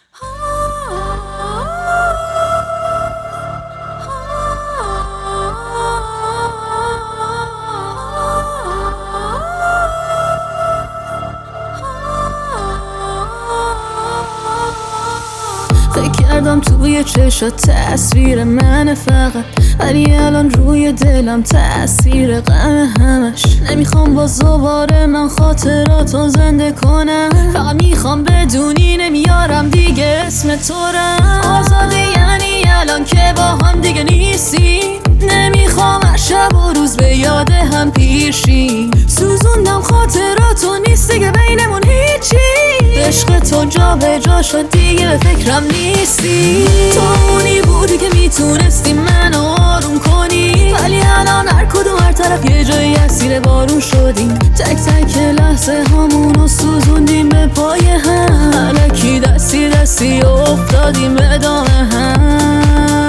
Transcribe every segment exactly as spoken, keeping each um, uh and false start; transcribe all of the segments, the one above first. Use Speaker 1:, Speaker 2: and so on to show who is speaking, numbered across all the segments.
Speaker 1: فکر کردم توی چشات تصویر من فقط، ولی الان روی دلم تأثیر غم همش. نمیخوام باز دوباره من خاطراتو زنده کنم، فقط میخوام بدونی نمیارم دیگه اسم تو رم. آزادی یعنی الان که با هم دیگه نیستی، نمیخوام هر شب و روز به یاد هم پیشی. سوزوندم خاطراتو نیست دیگه بینمون هیچی، عشق تو جا به جا شد دیگه به فکرم نیستی. تو اونی بودی که میتونستی منو آروم کنی، ولی الان هر کدوم هر طرف یه جایی اسیر بارون شدیم. تک تک لحظه هامونو سوزوندیم به پای هم، الکی دستی دستی افتادیم به دام هم.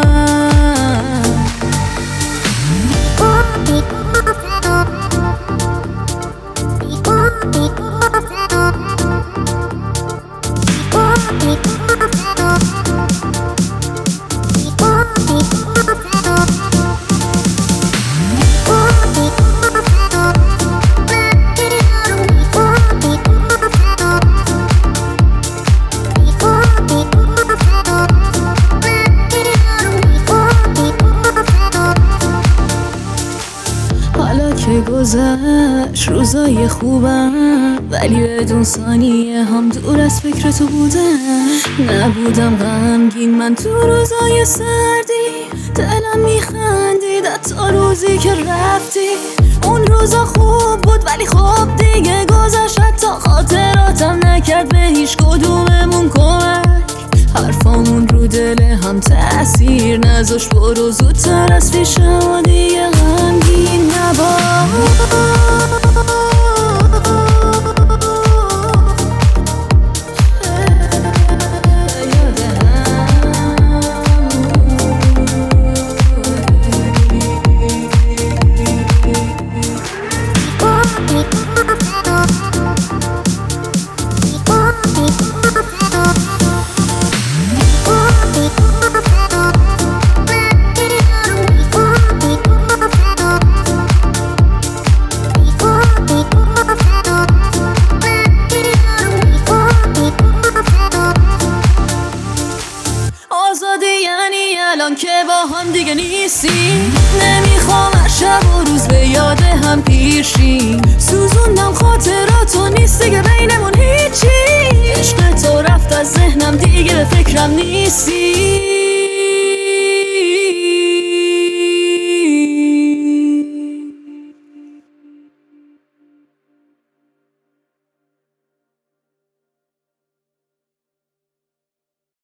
Speaker 1: حالا که گذشت روزای خوبم، ولی بدون ثانیه هم دور از فکر تو بودم. نبودم غمگین من تو روزای سردی، دلم میخندید حتی روزی که رفتی. اون روزا خوب بود ولی خب دیگه گذشت، حتی خاطراتم نکرد به هیچ کدوممون کمک. حرفامون رو دل هم تأثیر نذاشت، برو زودتر از پیشم و دیگه غمگین نباش. آزادی یعنی الان که با هم دیگه نیستی، نمیخوام هر شب و روز به یاد هم پیشی. سوزوندم خاطراتو نیست دیگه بینمون هیچی، عشق تو رفت از ذهنم دیگه به فکرم نیستی.